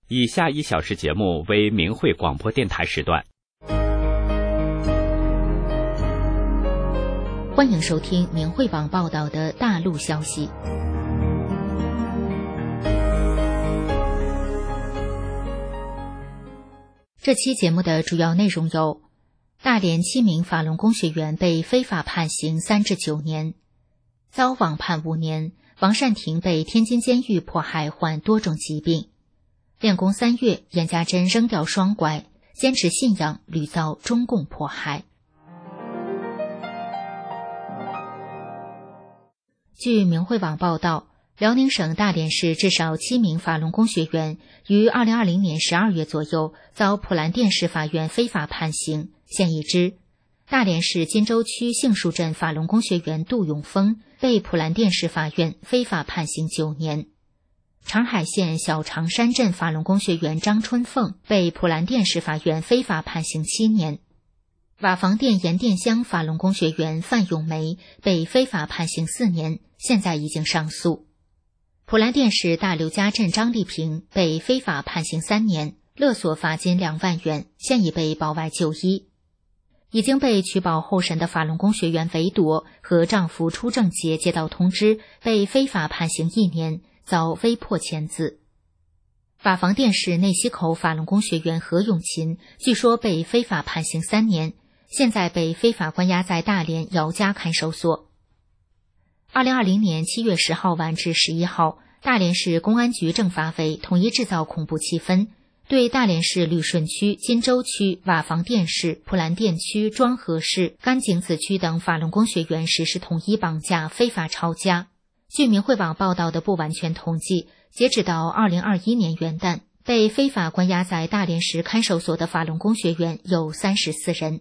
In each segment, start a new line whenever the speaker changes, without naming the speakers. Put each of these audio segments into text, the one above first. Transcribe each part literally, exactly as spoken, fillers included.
以下一小时节目为明慧广播电台时段。
欢迎收听明慧网报道的大陆消息。这期节目的主要内容有：大连七名法轮功学员被非法判刑三至九年，遭网判五年；王善庭被天津监狱迫害患多种疾病；练功三月，严家珍扔掉双拐，坚持信仰屡遭中共迫害。据明慧网报道，辽宁省大连市至少七名法轮功学员于二零二零年十二月左右遭普兰店市法院非法判刑。现已知，大连市金州区杏树镇法轮功学员杜永峰被普兰店市法院非法判刑九年；长海县小长山镇法轮功学员张春凤被普兰店市法院非法判刑七年；瓦房店盐店乡法轮功学员范永梅被非法判刑四年，现在已经上诉。普兰店市大刘家镇张丽萍被非法判刑三年，勒索罚金两万元，现已被保外就医。已经被取保候审的法轮功学员韦朵和丈夫初正杰接到通知，被非法判刑一年，遭威迫签字。瓦房店市内溪口法轮功学员何永琴据说被非法判刑三年，现在被非法关押在大连姚家看守所。二零二零年七月十号晚至十一号，大连市公安局政法委统一制造恐怖气氛，对大连市旅顺区、金州区、瓦房店市、普兰店区、庄河市、甘井子区等法轮功学员实施统一绑架、非法抄家。据明慧网报道的不完全统计，截止到二零二一年元旦，被非法关押在大连市看守所的法轮功学员有三十四人。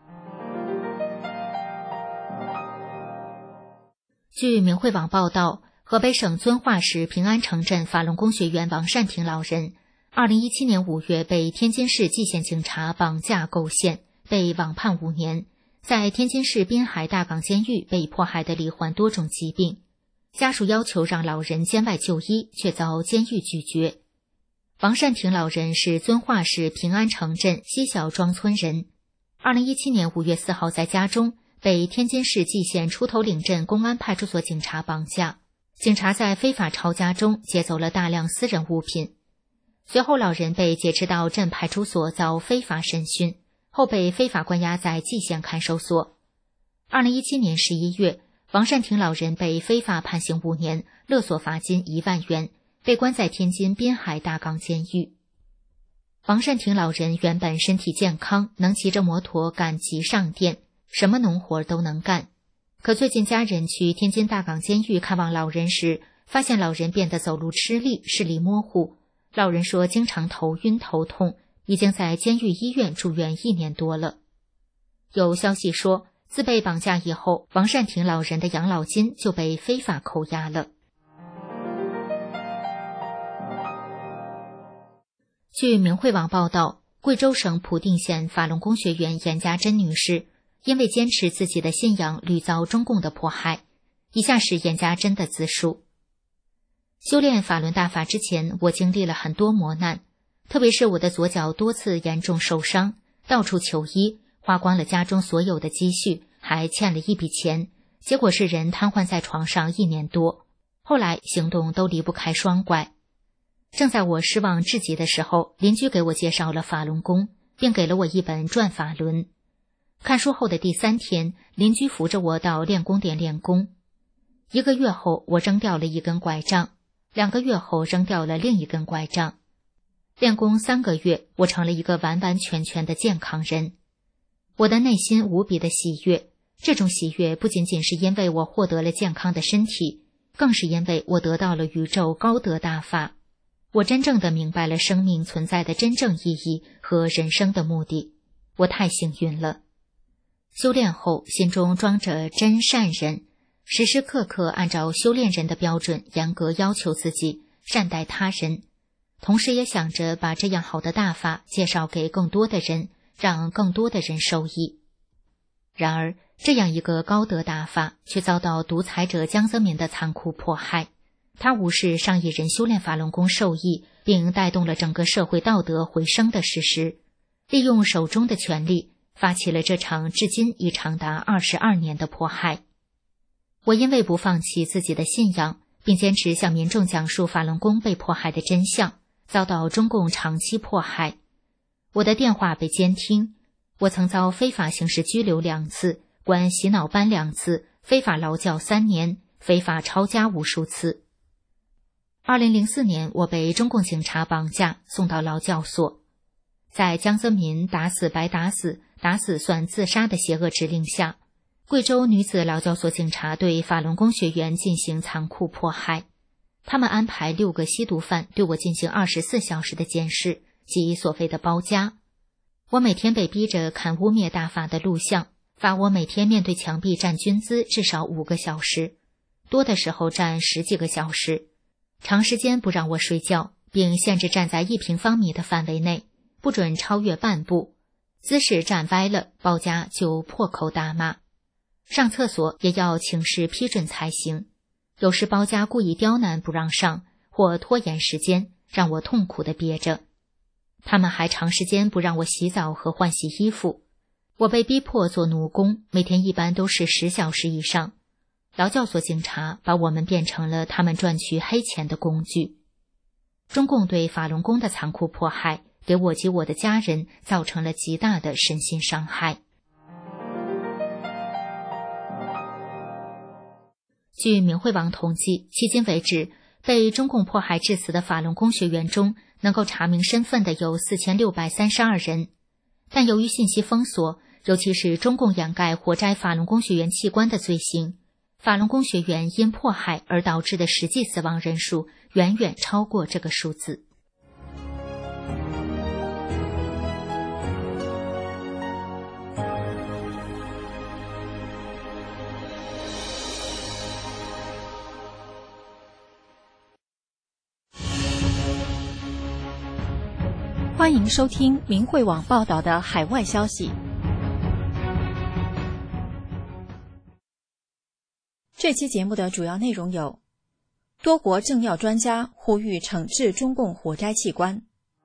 据明慧网报道，河北省遵化市平安城镇法轮功学员王善庭老人二零一七年五月被天津市蓟县警察绑架构陷，被网判五年，在天津市滨海大港监狱被迫害得罹患多种疾病，家属要求让老人监外就医，却遭监狱拒绝。王善庭老人是遵化市平安城镇西小庄村人，二零一七年五月四号在家中被天津市蓟县出头岭镇公安派出所警察绑架，警察在非法抄家中劫走了大量私人物品。随后老人被劫持到镇派出所遭非法审讯，后被非法关押在蓟县看守所。二零一七年十一月，王善庭老人被非法判刑五年，勒索罚金一万元，被关在天津滨海大港监狱。王善庭老人原本身体健康，能骑着摩托赶集上店，什么农活都能干。可最近家人去天津大港监狱看望老人时，发现老人变得走路吃力，视力模糊。老人说经常头晕头痛，已经在监狱医院住院一年多了。有消息说，自被绑架以后，王善庭老人的养老金就被非法扣押了。据明慧网报道，贵州省普定县法轮功学员严家珍女士因为坚持自己的信仰，屡遭中共的迫害。以下是严家珍的自述。修炼法轮大法之前，我经历了很多磨难，特别是我的左脚多次严重受伤，到处求医，花光了家中所有的积蓄，还欠了一笔钱，结果是人瘫痪在床上一年多，后来行动都离不开双拐。正在我失望至极的时候，邻居给我介绍了法轮功，并给了我一本转法轮。看书后的第三天，邻居扶着我到练功点练功。一个月后，我扔掉了一根拐杖，两个月后扔掉了另一根拐杖。练功三个月，我成了一个完完全全的健康人。我的内心无比的喜悦，这种喜悦不仅仅是因为我获得了健康的身体，更是因为我得到了宇宙高德大法。我真正的明白了生命存在的真正意义和人生的目的，我太幸运了。修炼后，心中装着真善忍，时时刻刻按照修炼人的标准严格要求自己，善待他人，同时也想着把这样好的大法介绍给更多的人，让更多的人受益。然而，这样一个高德大法却遭到独裁者江泽民的残酷迫害。他无视上亿人修炼法轮功受益， 并带动了整个社会道德回升的事实，利用手中的权力，发起了这场至今已长达二十二年的迫害。我因为不放弃自己的信仰，并坚持向民众讲述法轮功被迫害的真相，遭到中共长期迫害。我的电话被监听，我曾遭非法刑事拘留两次，关洗脑班两次，非法劳教三年，非法抄家无数次。二零零四年，我被中共警察绑架，送到劳教所。在江泽民打死白打死，打死算自杀的邪恶指令下，贵州女子劳教所警察对法轮功学员进行残酷迫害。他们安排六个吸毒犯对我进行二十四小时的监视，即所谓的包夹。我每天被逼着看污蔑大法的录像，罚我每天面对墙壁站军姿至少五个小时，多的时候站十几个小时。长时间不让我睡觉，并限制站在一平方米的范围内，不准超越半步。姿势站歪了，包夹就破口大骂。上厕所也要请示批准才行。有时包夹故意刁难不让上，或拖延时间，让我痛苦地憋着。他们还长时间不让我洗澡和换洗衣服。我被逼迫做奴工，每天一般都是十小时以上。劳教所警察把我们变成了他们赚取黑钱的工具。中共对法轮功的残酷迫害，给我及我的家人造成了极大的身心伤害。据明慧网统计，迄今为止，被中共迫害致死的法轮功学员中，能够查明身份的有四千六百三十二人。但由于信息封锁，尤其是中共掩盖活摘法轮功学员器官的罪行，法轮功学员因迫害而导致的实际死亡人数远远超过这个数字。
欢迎收听明慧网报道的海外消息。这期节目的主要内容有：多国政要专家呼吁惩治中共活摘器官；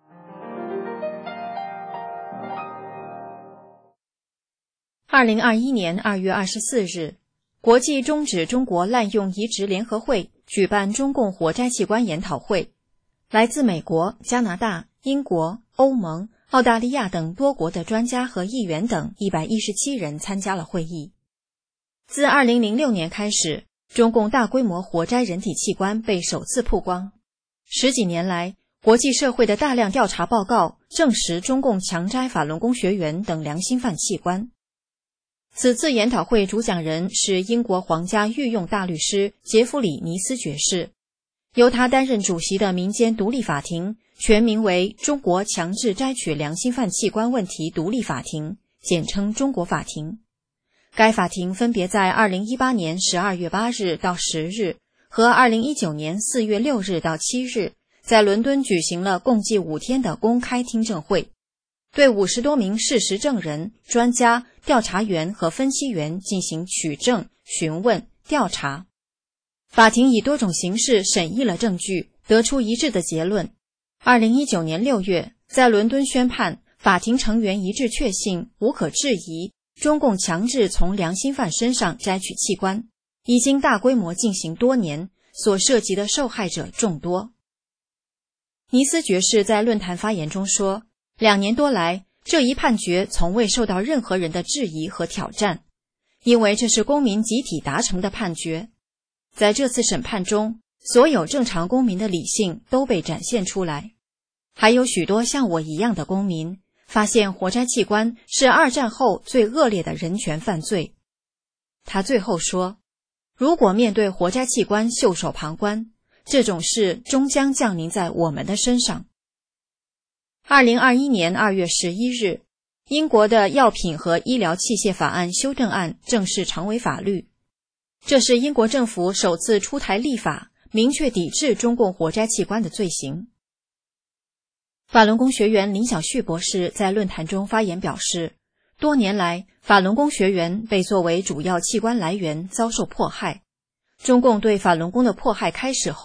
二零二一年二月二十四日，国际终止中国滥用移植联合会举办中共活摘器官研讨会，来自美国、加拿大、英国、欧盟、澳大利亚等多国的专家和议员等一百一十七人参加了会议。自二零零六年开始，中共大规模活摘人体器官被首次曝光。十几年来，国际社会的大量调查报告证实中共强摘法轮功学员等良心犯器官。此次研讨会主讲人是英国皇家御用大律师杰弗里·尼斯爵士，由他担任主席的民间独立法庭全名为中国强制摘取良心犯器官问题独立法庭，简称中国法庭。该法庭分别在二零一八年十二月八日到十日和二零一九年四月六日到七日在伦敦举行了共计五天的公开听证会，对五十多名事实证人、专家、调查员和分析员进行取证、询问、调查。法庭以多种形式审议了证据，得出一致的结论。二零一九年六月，在伦敦宣判，法庭成员一致确信，无可置疑，中共强制从良心犯身上摘取器官，已经大规模进行多年，所涉及的受害者众多。尼斯爵士在论坛发言中说，两年多来，这一判决从未受到任何人的质疑和挑战，因为这是公民集体达成的判决。在这次审判中，所有正常公民的理性都被展现出来，还有许多像我一样的公民发现活摘器官是二战后最恶劣的人权犯罪。他最后说，如果面对活摘器官袖手旁观，这种事终将降临在我们的身上。二零二一年二月十一日，英国的药品和医疗器械法案修正案正式成为法律。这是英国政府首次出台立法，明确抵制中共活摘器官的罪行。法轮功学员林小旭博士在论坛中发言表示，多年来，法轮功学员被作为主要器官来源遭受迫害。中共对法轮功的迫害开始后，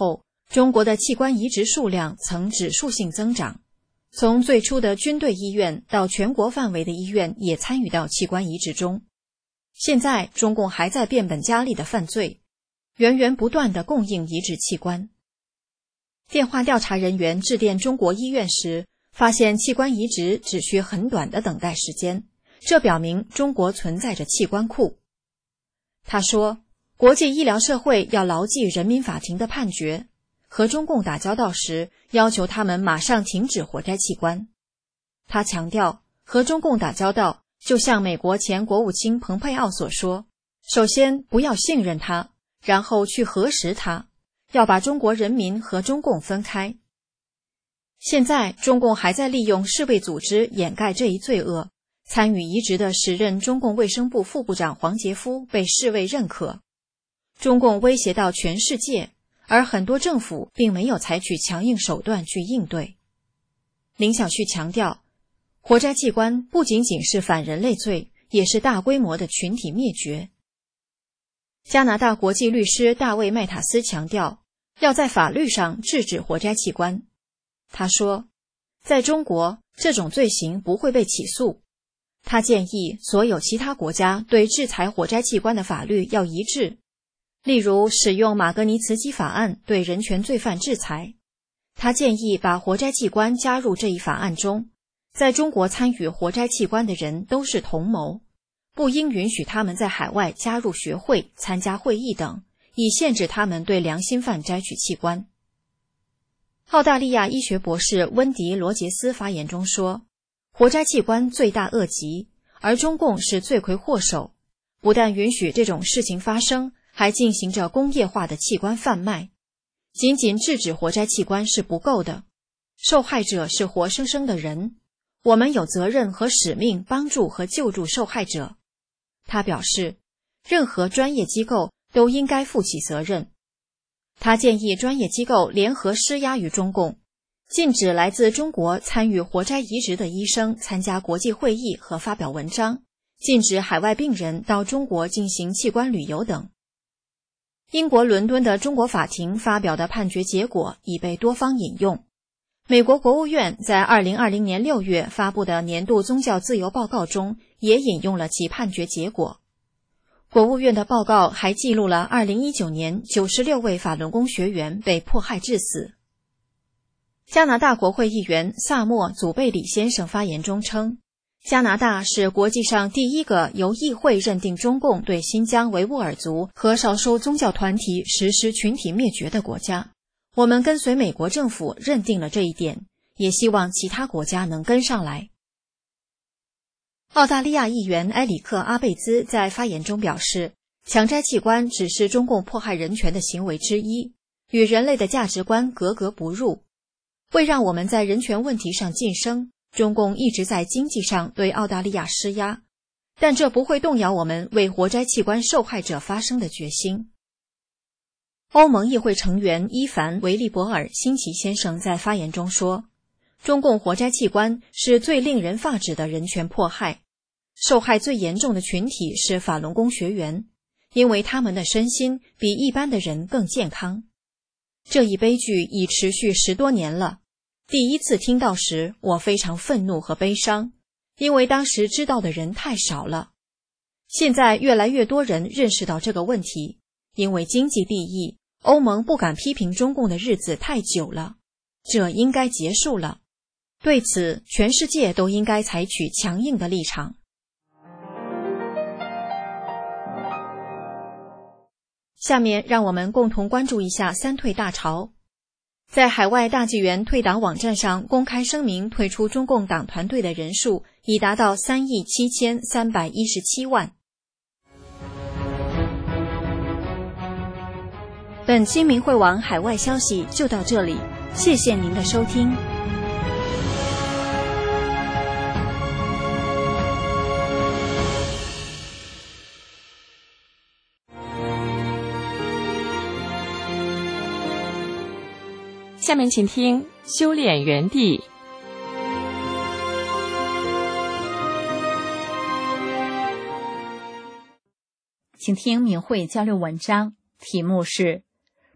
中国的器官移植数量曾指数性增长，从最初的军队医院到全国范围的医院也参与到器官移植中。现在中共还在变本加厉的犯罪，源源不断地供应移植器官。电话调查人员致电中国医院时，发现器官移植只需很短的等待时间，这表明中国存在着器官库。他说，国际医疗社会要牢记人民法庭的判决，和中共打交道时要求他们马上停止活摘器官。他强调，和中共打交道就像美国前国务卿蓬佩奥所说，首先不要信任他，然后去核实他，要把中国人民和中共分开。现在中共还在利用世卫组织掩盖这一罪恶，参与移植的时任中共卫生部副部长黄杰夫被世卫认可。中共威胁到全世界，而很多政府并没有采取强硬手段去应对。林小旭强调，活摘器官不仅仅是反人类罪，也是大规模的群体灭绝。加拿大国际律师大卫·麦塔斯强调，要在法律上制止活摘器官。他说，在中国，这种罪行不会被起诉。他建议所有其他国家对制裁活摘器官的法律要一致，例如使用马格尼茨基法案对人权罪犯制裁。他建议把活摘器官加入这一法案中，在中国参与活摘器官的人都是同谋，不应允许他们在海外加入学会、参加会议等，以限制他们对良心犯摘取器官。澳大利亚医学博士温迪·罗杰斯发言中说，活摘器官罪大恶极，而中共是罪魁祸首，不但允许这种事情发生，还进行着工业化的器官贩卖。仅仅制止活摘器官是不够的，受害者是活生生的人，我们有责任和使命帮助和救助受害者。他表示，任何专业机构都应该负起责任。他建议专业机构联合施压于中共，禁止来自中国参与活摘移植的医生参加国际会议和发表文章，禁止海外病人到中国进行器官旅游等。英国伦敦的中国法庭发表的判决结果已被多方引用。美国国务院在二零二零年六月发布的年度宗教自由报告中也引用了其判决结果。国务院的报告还记录了二零一九年九十六位法轮功学员被迫害致死。加拿大国会议员萨默·祖贝里先生发言中称，加拿大是国际上第一个由议会认定中共对新疆维吾尔族和少数宗教团体实施群体灭绝的国家。我们跟随美国政府认定了这一点，也希望其他国家能跟上来。澳大利亚议员埃里克·阿贝兹在发言中表示，强摘器官只是中共迫害人权的行为之一，与人类的价值观格格不入。为让我们在人权问题上晋升，中共一直在经济上对澳大利亚施压，但这不会动摇我们为活摘器官受害者发声的决心。欧盟议会成员伊凡·维利伯尔·辛奇先生在发言中说，中共活摘器官是最令人发指的人权迫害，受害最严重的群体是法轮功学员，因为他们的身心比一般的人更健康。这一悲剧已持续十多年了，第一次听到时，我非常愤怒和悲伤，因为当时知道的人太少了。现在越来越多人认识到这个问题，因为经济利益，欧盟不敢批评中共的日子太久了，这应该结束了。对此，全世界都应该采取强硬的立场。下面让我们共同关注一下三退大潮。在海外大纪元退党网站上公开声明退出中共党团队的人数已达到三亿七千三百一十七万。本期明慧网海外消息就到这里，谢谢您的收听。
下面请听修炼园地。
请听明慧交流文章，题目是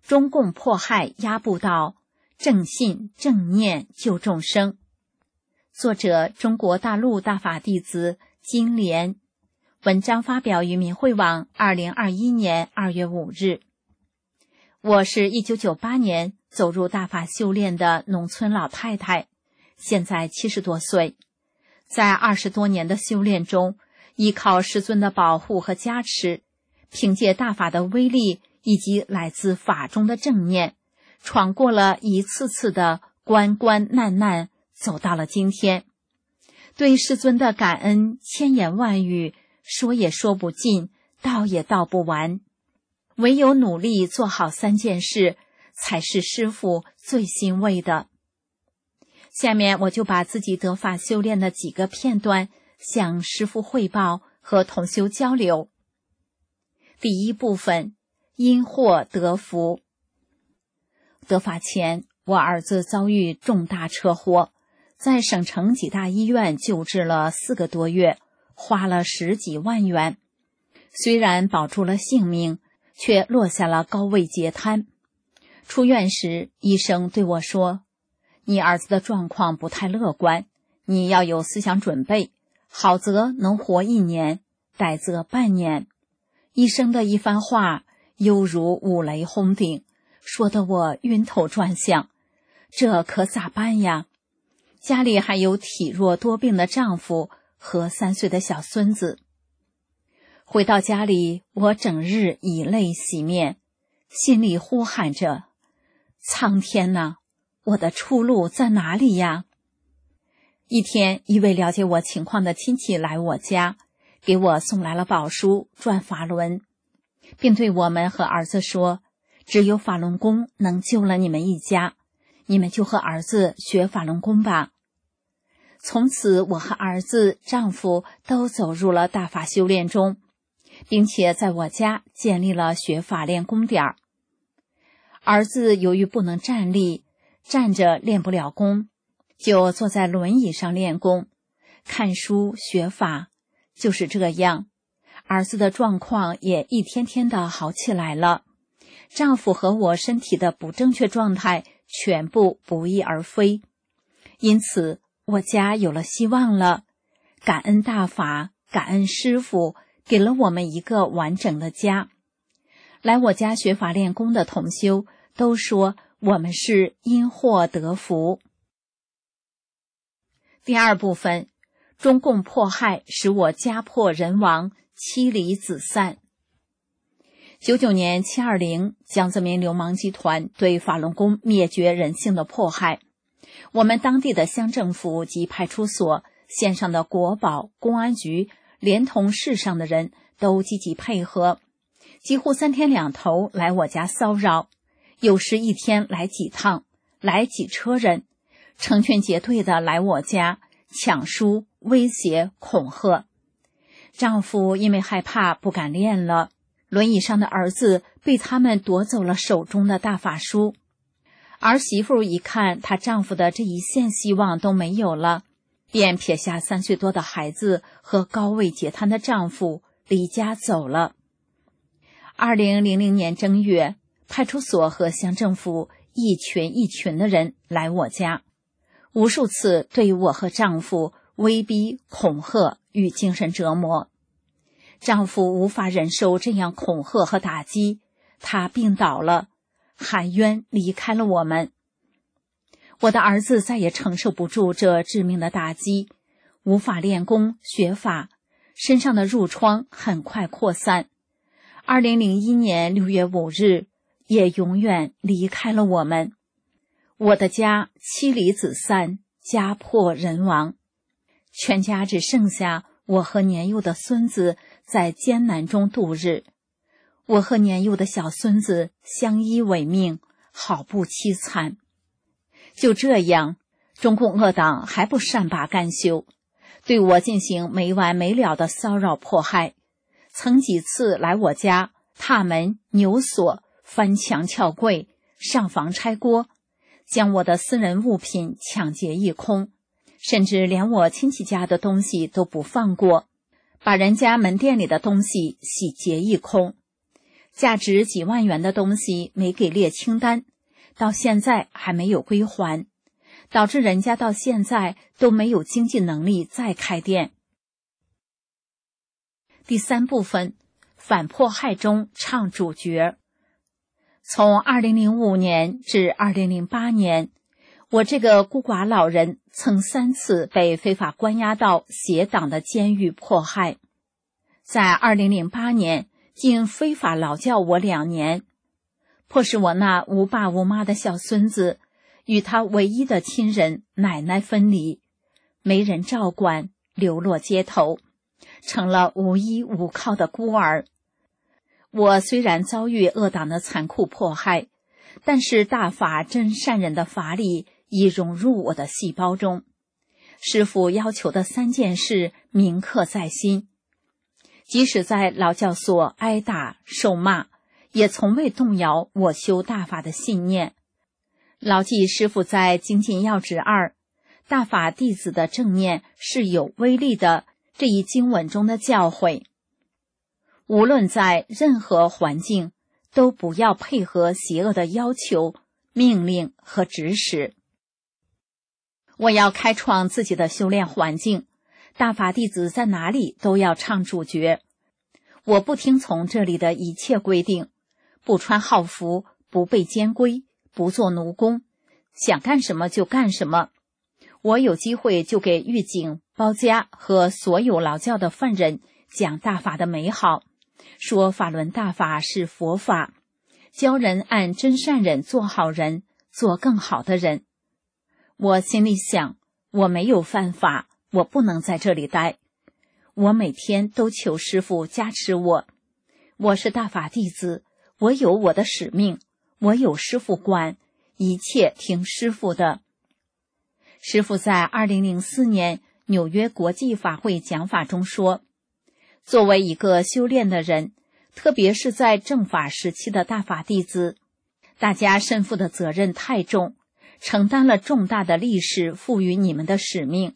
中共迫害压不倒，正信正念救众生。作者：中国大陆大法弟子金莲。文章发表于明慧网二零二一年二月五日。我是一九九八年走入大法修炼的农村老太太，现在七十多岁。在二十多年的修炼中，依靠师尊的保护和加持，凭借大法的威力以及来自法中的正念，闯过了一次次的关关难难，走到了今天。对师尊的感恩千言万语，说也说不尽，道也道不完。唯有努力做好三件事，才是师父最欣慰的。下面我就把自己得法修炼的几个片段向师父汇报和同修交流。第一部分，因祸得福。得法前，我儿子遭遇重大车祸，在省城几大医院救治了四个多月，花了十几万元。虽然保住了性命，却落下了高位截瘫。出院时，医生对我说：“你儿子的状况不太乐观，你要有思想准备，好则能活一年，歹则半年。”医生的一番话犹如五雷轰顶，说得我晕头转向。这可咋办呀？家里还有体弱多病的丈夫和三岁的小孙子。回到家里，我整日以泪洗面，心里呼喊着：苍天哪，我的出路在哪里呀？一天，一位了解我情况的亲戚来我家，给我送来了宝书《转法轮》，并对我们和儿子说：只有法轮功能救了你们一家，你们就和儿子学法轮功吧。从此，我和儿子、丈夫都走入了大法修炼中，并且在我家建立了学法练功点儿。儿子由于不能站立，站着练不了功，就坐在轮椅上练功，看书学法。就是这样，儿子的状况也一天天的好起来了。丈夫和我身体的不正确状态全部不翼而飞，因此我家有了希望了。感恩大法，感恩师父，给了我们一个完整的家。来我家学法练功的同修都说我们是因祸得福。第二部分，中共迫害使我家破人亡，妻离子散。九九年七二零，江泽民流氓集团对法轮功灭绝人性的迫害，我们当地的乡政府及派出所、县上的国保、公安局，连同市上的人都积极配合，几乎三天两头来我家骚扰，有时一天来几趟，来几车人，成群结队的来我家抢书、威胁、恐吓。丈夫因为害怕不敢练了，轮椅上的儿子被他们夺走了手中的大法书。儿媳妇一看她丈夫的这一线希望都没有了，便撇下三岁多的孩子和高位截瘫的丈夫离家走了。二零零零年正月，派出所和乡政府一群一群的人来我家，无数次对我和丈夫威逼、恐吓与精神折磨。丈夫无法忍受这样恐吓和打击，他病倒了，含冤离开了我们。我的儿子再也承受不住这致命的打击，无法练功学法，身上的褥疮很快扩散。二零零一年六月五日，也永远离开了我们。我的家妻离子散，家破人亡，全家只剩下我和年幼的孙子在艰难中度日。我和年幼的小孙子相依为命，好不凄惨。就这样，中共恶党还不善罢甘休，对我进行没完没了的骚扰迫害。曾几次来我家踏门、扭锁、翻墙撬柜、上房拆锅，将我的私人物品抢劫一空，甚至连我亲戚家的东西都不放过，把人家门店里的东西洗劫一空。 价值几万元的东西没给列清单，到现在还没有归还，导致人家到现在都没有经济能力再开店。第三部分，反迫害中唱主角。从二零零五年至二零零八年，我这个孤寡老人曾三次被非法关押到邪党的监狱迫害。在二零零八年，竟非法劳教我两年，迫使我那无爸无妈的小孙子与他唯一的亲人奶奶分离，没人照管，流落街头，成了无依无靠的孤儿。我虽然遭遇恶党的残酷迫害，但是大法真善忍的法理已融入我的细胞中。师父要求的三件事铭刻在心，即使在劳教所挨打受骂，也从未动摇我修大法的信念。牢记师父在《精进要旨二：大法弟子的正念是有威力的这一经文中的教诲，无论在任何环境，都不要配合邪恶的要求、命令和指使。我要开创自己的修炼环境，大法弟子在哪里都要唱主角。我不听从这里的一切规定，不穿号服，不被监规，不做奴工，想干什么就干什么。我有机会就给狱警、包家和所有劳教的犯人讲大法的美好，说法轮大法是佛法，教人按真善忍做好人，做更好的人。我心里想，我没有犯法，我不能在这里待。我每天都求师父加持我，我是大法弟子，我有我的使命，我有师父管，一切听师父的。师父在二零零四年纽约国际法会讲法中说，作为一个修炼的人，特别是在正法时期的大法弟子，大家身负的责任太重，承担了重大的历史赋予你们的使命。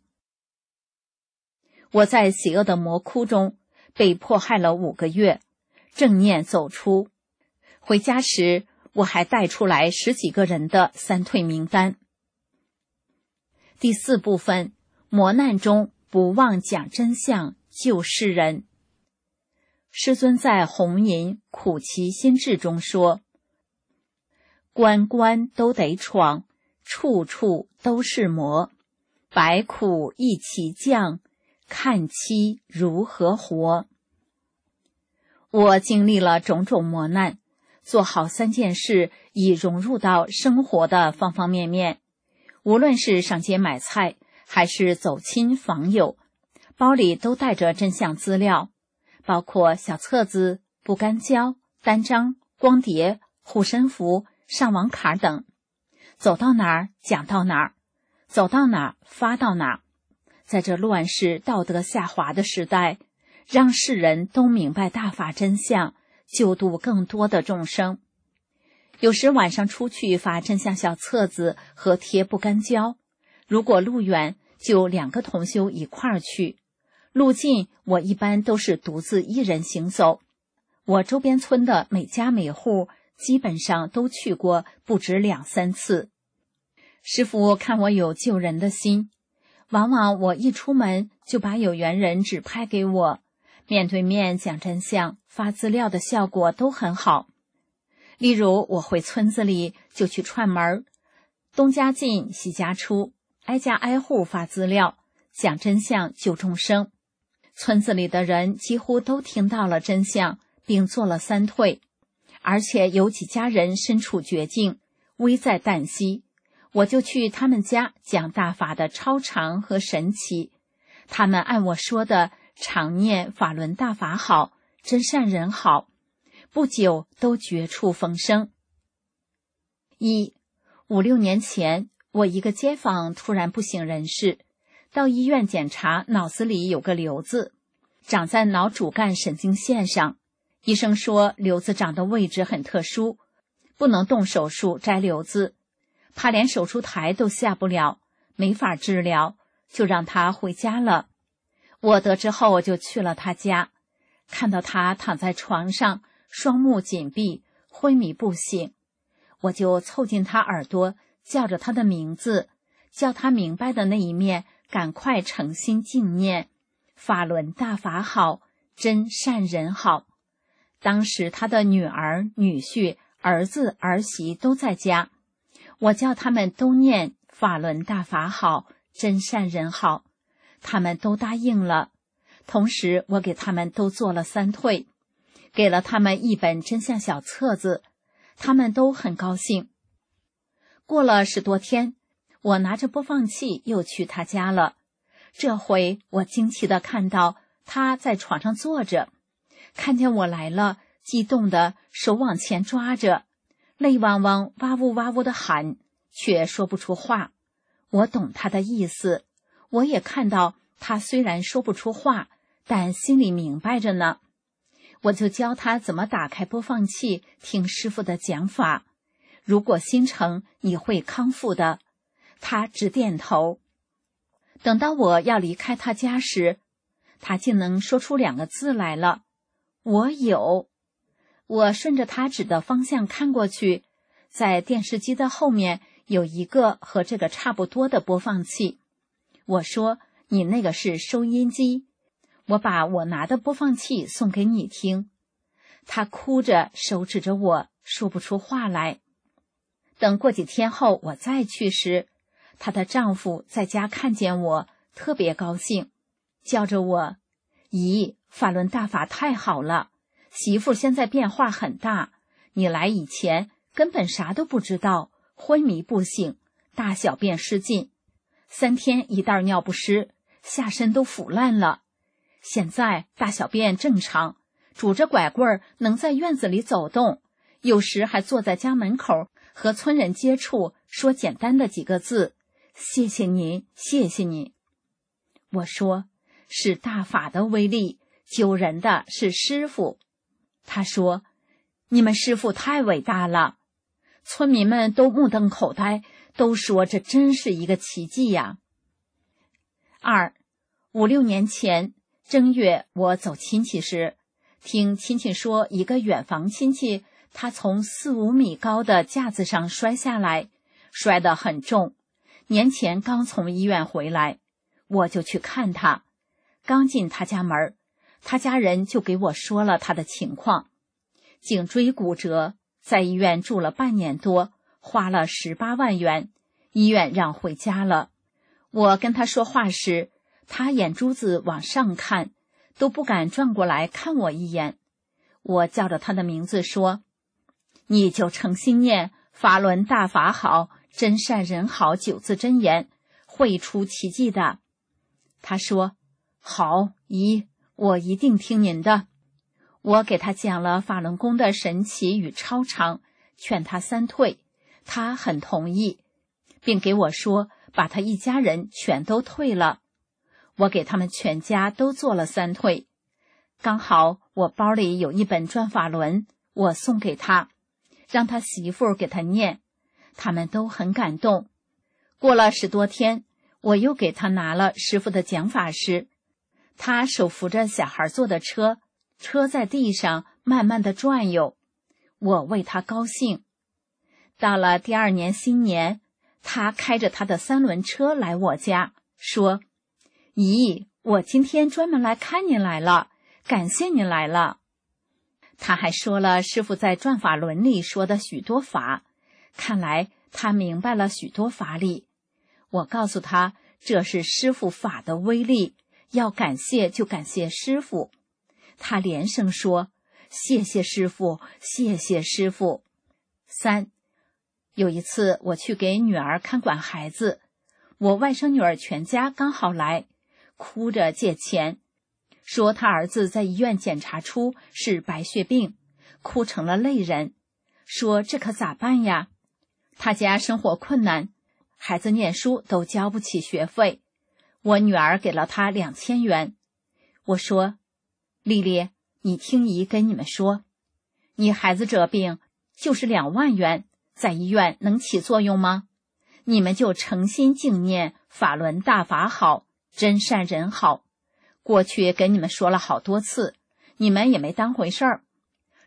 我在邪恶的魔窟中被迫害了五个月，正念走出。回家时，我还带出来十几个人的三退名单。第四部分，磨难中不忘讲真相，救世人。师尊在红吟苦其心志中说，关关都得闯，处处都是磨，百苦一起降，看妻如何活。我经历了种种磨难，做好三件事已融入到生活的方方面面，无论是上街买菜，还是走亲访友，包里都带着真相资料，包括小册子、不干胶、单张、光碟、护身符、上网卡等。走到哪儿讲到哪儿，走到哪儿发到哪儿。在这乱世道德下滑的时代，让世人都明白大法真相，救度更多的众生。有时晚上出去发真相小册子和贴不干胶，如果路远就两个同修一块儿去，路近我一般都是独自一人行走。我周边村的每家每户基本上都去过不止两三次。师父看我有救人的心，往往我一出门就把有缘人指派给我，面对面讲真相发资料的效果都很好。例如我回村子里就去串门，东家进西家出，挨家挨户发资料，讲真相救众生。村子里的人几乎都听到了真相，并做了三退，而且有几家人身处绝境，危在旦夕，我就去他们家讲大法的超常和神奇。他们按我说的常念法轮大法好，真善人好，不久都绝处逢生。一五六年前，我一个街坊突然不省人事，到医院检查，脑子里有个瘤子，长在脑主干神经线上。医生说瘤子长的位置很特殊，不能动手术摘瘤子，怕连手术台都下不了，没法治疗，就让他回家了。我得知后就去了他家，看到他躺在床上， 双目紧闭，昏迷不醒。我就凑近他耳朵，叫着他的名字，叫他明白的那一面赶快诚心敬念，法轮大法好，真善人好。当时他的女儿、女婿、儿子、儿媳都在家，我叫他们都念法轮大法好，真善人好，他们都答应了。同时我给他们都做了三退，给了他们一本真相小册子，他们都很高兴。过了十多天，我拿着播放器又去他家了。这回我惊奇地看到他在床上坐着，看见我来了，激动的手往前抓着，泪汪汪哇呜哇呜地喊，却说不出话。我懂他的意思，我也看到他虽然说不出话，但心里明白着呢。我就教他怎么打开播放器听师父的讲法，如果心诚，你会康复的。他直点头。等到我要离开他家时，他竟能说出两个字来了，我有。我顺着他指的方向看过去，在电视机的后面有一个和这个差不多的播放器。我说，你那个是收音机，我把我拿的播放器送给你听。他哭着手指着我，说不出话来。等过几天后我再去时，她的丈夫在家看见我，特别高兴，叫着我，咦，法轮大法太好了，媳妇现在变化很大，你来以前根本啥都不知道，昏迷不醒，大小便失禁，三天一袋尿不湿，下身都腐烂了，现在大小便正常，拄着拐棍能在院子里走动，有时还坐在家门口和村人接触，说简单的几个字，谢谢您，谢谢您。我说，是大法的威力，救人的是师父。他说，你们师父太伟大了。村民们都目瞪口呆，都说这真是一个奇迹呀。二，五六年前正月，我走亲戚时，听亲戚说一个远房亲戚，他从四五米高的架子上摔下来，摔得很重，年前刚从医院回来，我就去看他。刚进他家门，他家人就给我说了他的情况，颈椎骨折，在医院住了半年多，花了十八万元，医院让回家了。我跟他说话时，他眼珠子往上看，都不敢转过来看我一眼。我叫着他的名字说，你就诚心念法轮大法好，真善人好九字真言，会出奇迹的。他说，好，姨，我一定听您的。我给他讲了法轮功的神奇与超常，劝他三退，他很同意，并给我说把他一家人全都退了。我给他们全家都做了三退。刚好我包里有一本转法轮，我送给他，让他媳妇给他念，他们都很感动。过了十多天，我又给他拿了师父的讲法时，他手扶着小孩坐的车，车在地上慢慢的转悠，我为他高兴。到了第二年新年，他开着他的三轮车来我家，说，姨，我今天专门来看您来了，感谢您来了。他还说了师父在转法轮里说的许多法，看来他明白了许多法理。我告诉他，这是师父法的威力，要感谢就感谢师父。他连声说，谢谢师父，谢谢师父。三，有一次我去给女儿看管孩子，我外甥女儿全家刚好来，哭着借钱，说他儿子在医院检查出是白血病，哭成了泪人，说这可咋办呀？他家生活困难，孩子念书都交不起学费，我女儿给了他两千元。我说，丽丽，你听姨跟你们说，你孩子这病就是两万元，在医院能起作用吗？你们就诚心敬念法轮大法好，真善人好。过去跟你们说了好多次，你们也没当回事儿。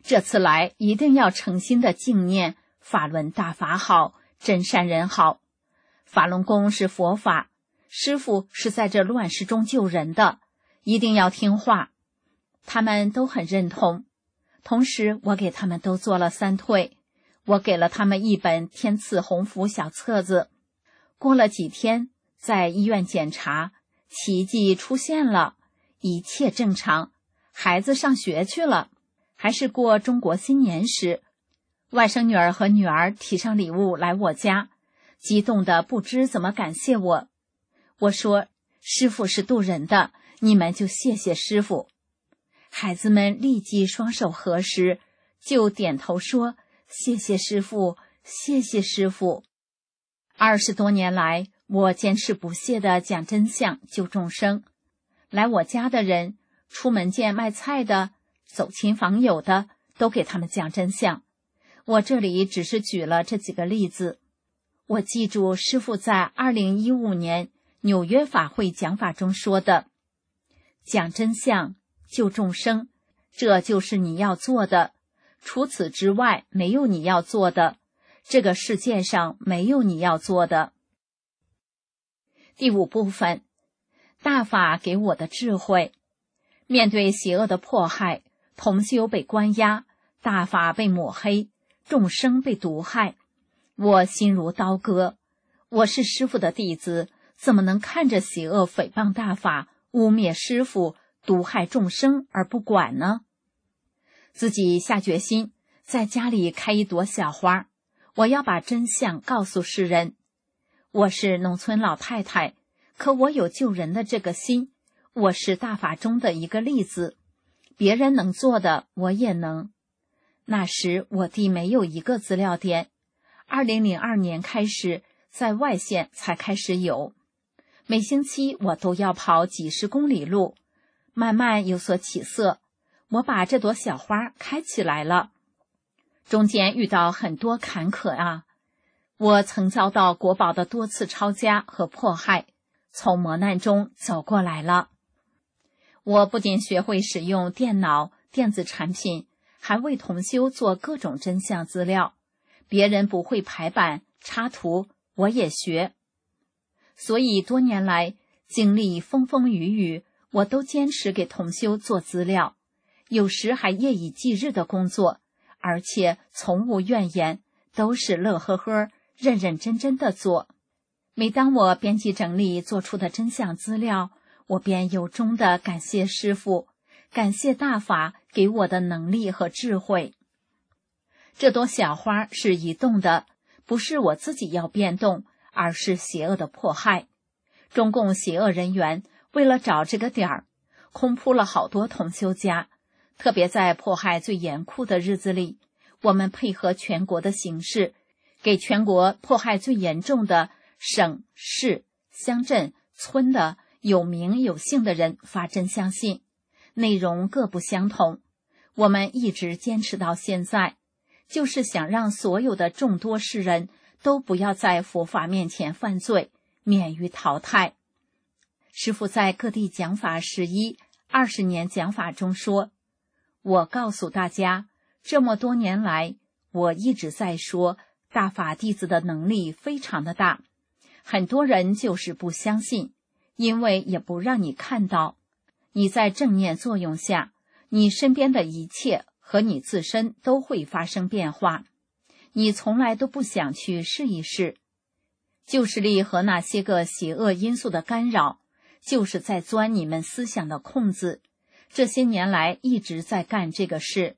这次来一定要诚心的敬念法轮大法好，真善人好。法轮功是佛法，师父是在这乱世中救人的，一定要听话。他们都很认同。同时我给他们都做了三退，我给了他们一本天赐鸿福小册子。过了几天，在医院检查，奇迹出现了，一切正常，孩子上学去了。还是过中国新年时，外甥女儿和女儿提上礼物来我家，激动的不知怎么感谢我。我说，师父是渡人的，你们就谢谢师父。孩子们立即双手合十，就点头说，谢谢师父，谢谢师父。二十多年来，我坚持不懈地讲真相，救众生。来我家的人，出门见卖菜的，走亲访友的，都给他们讲真相。我这里只是举了这几个例子。我记住师父在二零一五年纽约法会讲法中说的，讲真相，救众生，这就是你要做的。除此之外，没有你要做的。这个世界上没有你要做的。第五部分，大法给我的智慧。面对邪恶的迫害，同修被关押，大法被抹黑，众生被毒害，我心如刀割。我是师父的弟子，怎么能看着邪恶诽谤大法，污蔑师父，毒害众生而不管呢？自己下决心，在家里开一朵小花，我要把真相告诉世人。我是农村老太太，可我有救人的这个心，我是大法中的一个例子，别人能做的我也能。那时我地没有一个资料点，二零零二年开始在外县才开始有，每星期我都要跑几十公里路，慢慢有所起色，我把这朵小花开起来了。中间遇到很多坎坷啊，我曾遭到国宝的多次抄家和迫害，从磨难中走过来了。我不仅学会使用电脑、电子产品，还为同修做各种真相资料。别人不会排版、插图，我也学。所以多年来，经历风风雨雨，我都坚持给同修做资料，有时还夜以继日的工作，而且从无怨言，都是乐呵呵、认认真真的做。每当我编辑整理做出的真相资料，我便由衷的感谢师父，感谢大法给我的能力和智慧。这朵小花是移动的，不是我自己要变动，而是邪恶的迫害。中共邪恶人员为了找这个点儿，空扑了好多同修家，特别在迫害最严酷的日子里，我们配合全国的形势，给全国迫害最严重的省、市、乡镇、村的有名有姓的人发真相信，内容各不相同。我们一直坚持到现在，就是想让所有的众多世人都不要在佛法面前犯罪，免于淘汰。师父在各地讲法十一、二十年讲法中说，我告诉大家，这么多年来，我一直在说大法弟子的能力非常的大，很多人就是不相信，因为也不让你看到。你在正念作用下，你身边的一切和你自身都会发生变化，你从来都不想去试一试。旧势力和那些个邪恶因素的干扰，就是在钻你们思想的空子，这些年来一直在干这个事。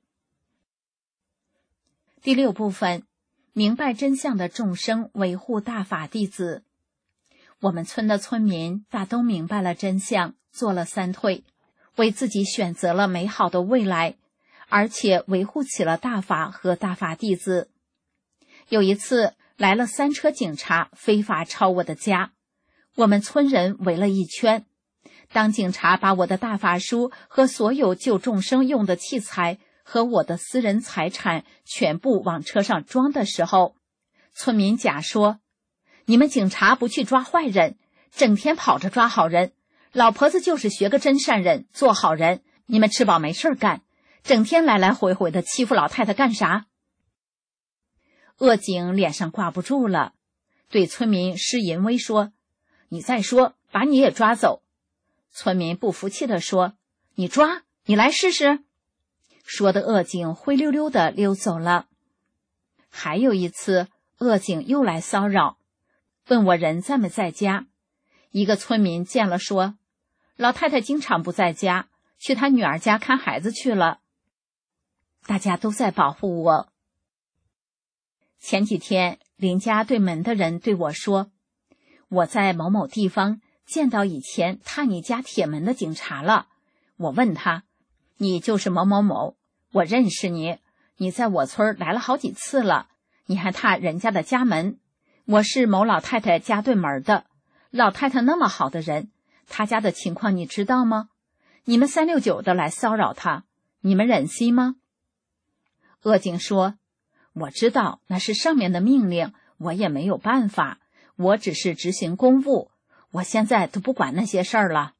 第六部分，明白真相的众生维护大法弟子。我们村的村民大都明白了真相，做了三退，为自己选择了美好的未来，而且维护起了大法和大法弟子。有一次来了三车警察，非法抄我的家，我们村人围了一圈。当警察把我的大法书和所有救众生用的器材和我的私人财产全部往车上装的时候，村民甲说，你们警察不去抓坏人，整天跑着抓好人，老婆子就是学个真善人，做好人，你们吃饱没事干， 整天来来回回的欺负老太太干啥？恶警脸上挂不住了，对村民施淫威说：你再说，把你也抓走。村民不服气地说：你抓，你来试试。说的恶警灰溜溜的溜走了。还有一次，恶警又来骚扰，问我人在没在家。一个村民见了说：老太太经常不在家，去她女儿家看孩子去了。大家都在保护我。前几天，邻家对门的人对我说：我在某某地方见到以前踏你家铁门的警察了。我问他：你就是某某某，我认识你，你在我村来了好几次了，你还踏人家的家门。我是某老太太家对门的，老太太那么好的人，她家的情况你知道吗？你们三六九的来骚扰她，你们忍心吗？恶警说：我知道那是上面的命令，我也没有办法，我只是执行公务，我现在都不管那些事儿了。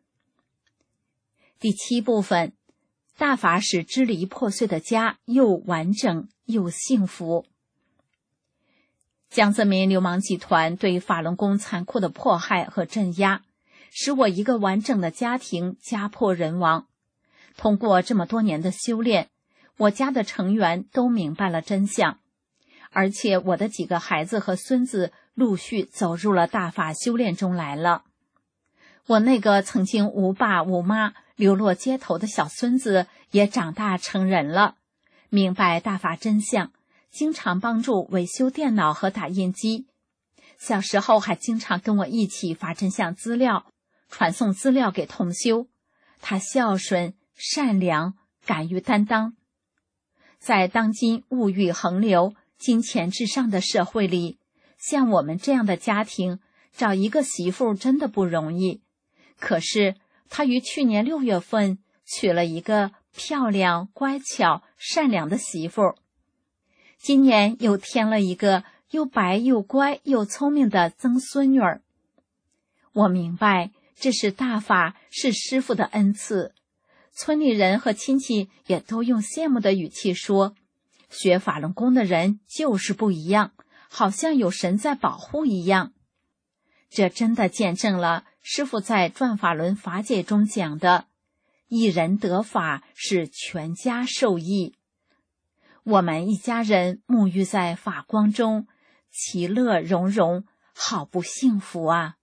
第七部分，大法使支离破碎的家又完整又幸福。江泽民流氓集团对法轮功残酷的迫害和镇压，使我一个完整的家庭家破人亡。通过这么多年的修炼，我家的成员都明白了真相，而且我的几个孩子和孙子陆续走入了大法修炼中来了。我那个曾经无爸无妈流落街头的小孙子也长大成人了，明白大法真相，经常帮助维修电脑和打印机。小时候还经常跟我一起发真相资料，传送资料给同修。他孝顺、善良、敢于担当。在当今物欲横流、金钱至上的社会里，像我们这样的家庭，找一个媳妇真的不容易。可是他于去年六月份娶了一个漂亮、乖巧、善良的媳妇，今年又添了一个又白又乖又聪明的曾孙女儿。我明白这是大法，是师父的恩赐。村里人和亲戚也都用羡慕的语气说，学法轮功的人就是不一样，好像有神在保护一样。这真的见证了师父在转法轮法解中讲的，一人得法是全家受益。我们一家人沐浴在法光中，其乐融融，好不幸福啊！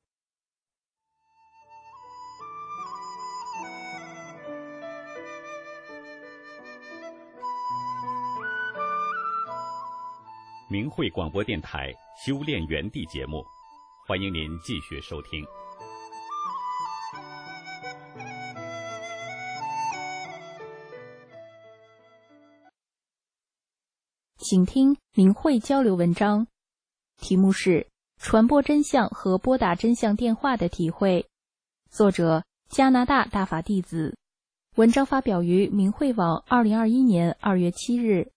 明慧广播电台修炼园地节目，欢迎您继续收听。
请听明慧交流文章，题目是传播真相和拨打真相电话的体会，作者加拿大大法弟子，文章发表于明慧网二零二一年二月七日。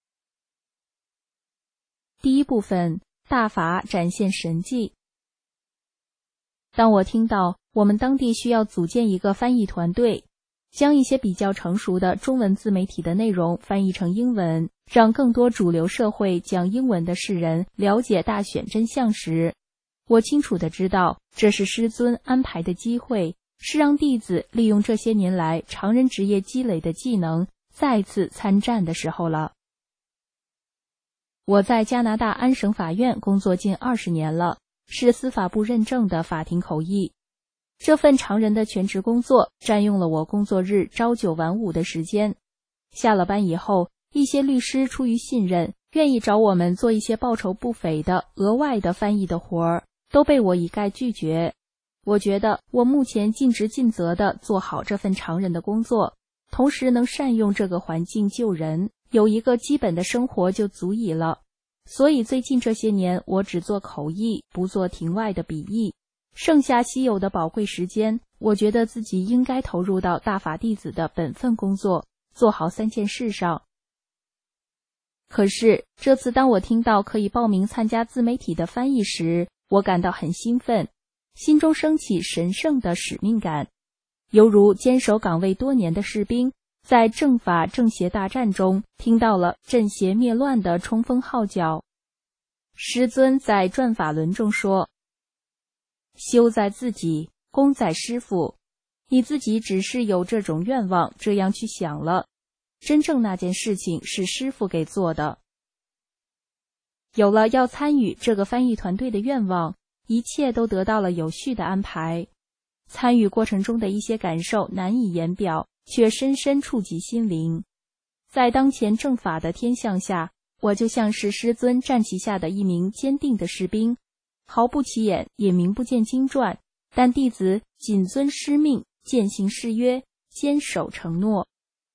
第一部分，大法展现神迹。当我听到我们当地需要组建一个翻译团队，将一些比较成熟的中文自媒体的内容翻译成英文，让更多主流社会讲英文的世人了解大选真相时，我清楚地知道，这是师尊安排的机会，是让弟子利用这些年来常人职业积累的技能，再次参战的时候了。我在加拿大安省法院工作近二十年了，是司法部认证的法庭口译。这份常人的全职工作占用了我工作日朝九晚五的时间。下了班以后，一些律师出于信任，愿意找我们做一些报酬不菲的额外的翻译的活儿，都被我一概拒绝。我觉得我目前尽职尽责地做好这份常人的工作，同时能善用这个环境救人，有一个基本的生活就足矣了。所以最近这些年，我只做口译，不做庭外的笔译。剩下稀有的宝贵时间，我觉得自己应该投入到大法弟子的本分工作，做好三件事上。可是这次当我听到可以报名参加自媒体的翻译时，我感到很兴奋，心中升起神圣的使命感，犹如坚守岗位多年的士兵， 在正法正邪大战中听到了镇邪灭乱的冲锋号角。师尊在转法轮中说：修在自己，功在师父。你自己只是有这种愿望，这样去想了，真正那件事情是师父给做的。有了要参与这个翻译团队的愿望，一切都得到了有序的安排。参与过程中的一些感受难以言表，却深深触及心灵。在当前正法的天象下，我就像是师尊战旗下的一名坚定的士兵，毫不起眼，也名不见经传，但弟子谨遵师命，践行誓约，坚守承诺。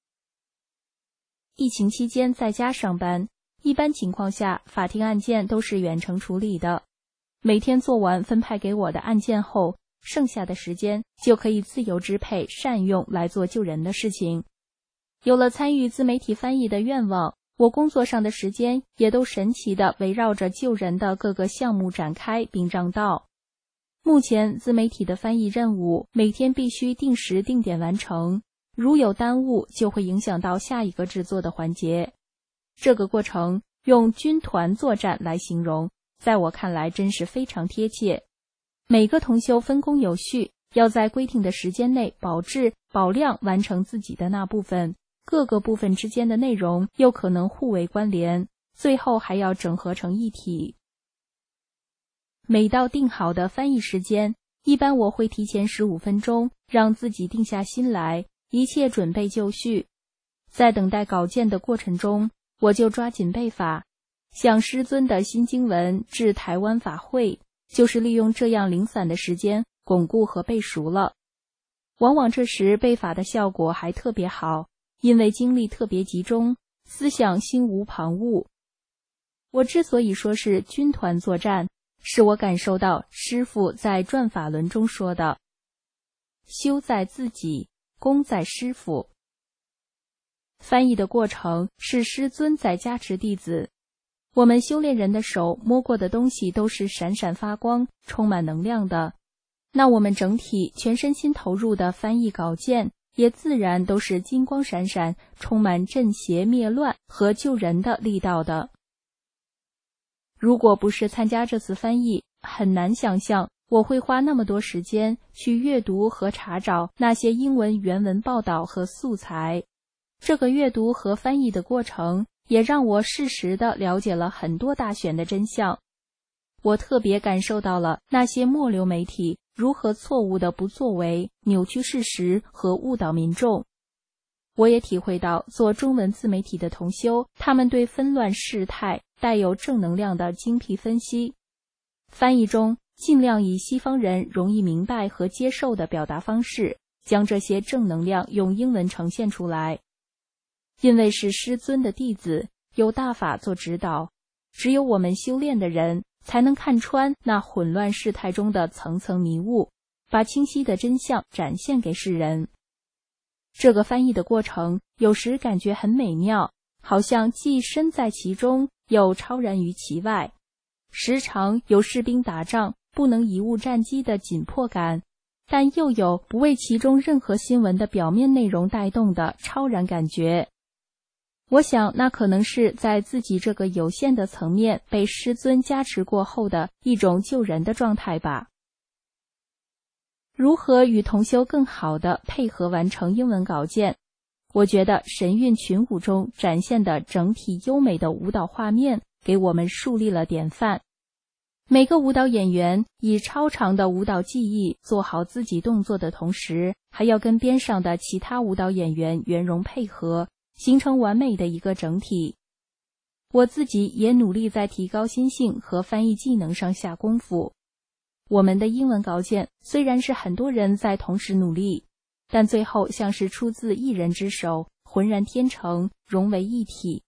疫情期间在家上班，一般情况下法庭案件都是远程处理的。每天做完分派给我的案件后，剩下的时间就可以自由支配善用来做救人的事情。有了参与自媒体翻译的愿望，我工作上的时间也都神奇地围绕着救人的各个项目展开并让道。目前自媒体的翻译任务每天必须定时定点完成，如有耽误就会影响到下一个制作的环节。这个过程用军团作战来形容，在我看来真是非常贴切。每个同修分工有序，要在规定的时间内保质保量完成自己的那部分，各个部分之间的内容又可能互为关联，最后还要整合成一体。每到定好的翻译时间，一般我会提前十五分钟让自己定下心来，一切准备就绪。在等待稿件的过程中，我就抓紧背法，像师尊的新经文至台湾法会，就是利用这样零散的时间巩固和背熟了。往往这时背法的效果还特别好，因为精力特别集中，思想心无旁骛。我之所以说是军团作战，是我感受到师父在转法轮中说的：修在自己，功在师父。翻译的过程是师尊在加持弟子，我们修炼人的手摸过的东西都是闪闪发光，充满能量的，那我们整体全身心投入的翻译稿件也自然都是金光闪闪，充满镇邪灭乱和救人的力道的。如果不是参加这次翻译，很难想象我会花那么多时间去阅读和查找那些英文原文报道和素材。这个阅读和翻译的过程也让我适时地了解了很多大选的真相。我特别感受到了那些末流媒体如何错误的不作为，扭曲事实和误导民众。我也体会到做中文自媒体的同修，他们对纷乱事态带有正能量的精辟分析。翻译中尽量以西方人容易明白和接受的表达方式，将这些正能量用英文呈现出来。因为是师尊的弟子，有大法做指导，只有我们修炼的人才能看穿那混乱事态中的层层迷雾，把清晰的真相展现给世人。这个翻译的过程有时感觉很美妙，好像既身在其中，又超然于其外。时常有士兵打仗不能贻误战机的紧迫感，但又有不为其中任何新闻的表面内容带动的超然感觉。我想那可能是在自己这个有限的层面被师尊加持过后的一种救人的状态吧。如何与同修更好地配合完成英文稿件？我觉得神韵群舞中展现的整体优美的舞蹈画面给我们树立了典范。每个舞蹈演员以超长的舞蹈技艺做好自己动作的同时，还要跟边上的其他舞蹈演员圆融配合，形成完美的一个整体。我自己也努力在提高心性和翻译技能上下功夫。我们的英文稿件虽然是很多人在同时努力，但最后像是出自一人之手，浑然天成，融为一体。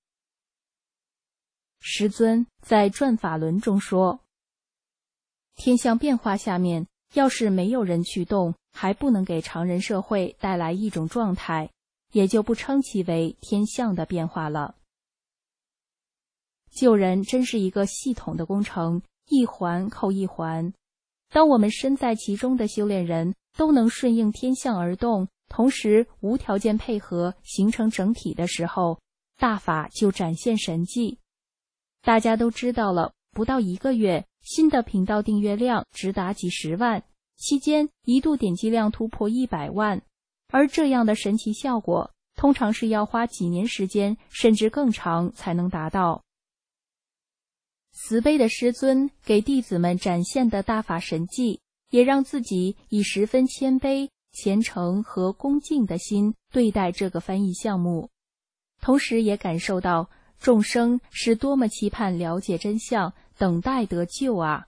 师尊在转法轮中说，天象变化下面，要是没有人去动，还不能给常人社会带来一种状态，也就不称其为天象的变化了。救人真是一个系统的工程，一环扣一环。当我们身在其中的修炼人都能顺应天象而动， 同时无条件配合形成整体的时候，大法就展现神迹。大家都知道了，不到一个月，新的频道订阅量直达几十万，期间一度点击量突破一百万。而这样的神奇效果，通常是要花几年时间，甚至更长才能达到。慈悲的师尊给弟子们展现的大法神迹，也让自己以十分谦卑、虔诚和恭敬的心对待这个翻译项目，同时也感受到众生是多么期盼了解真相，等待得救啊！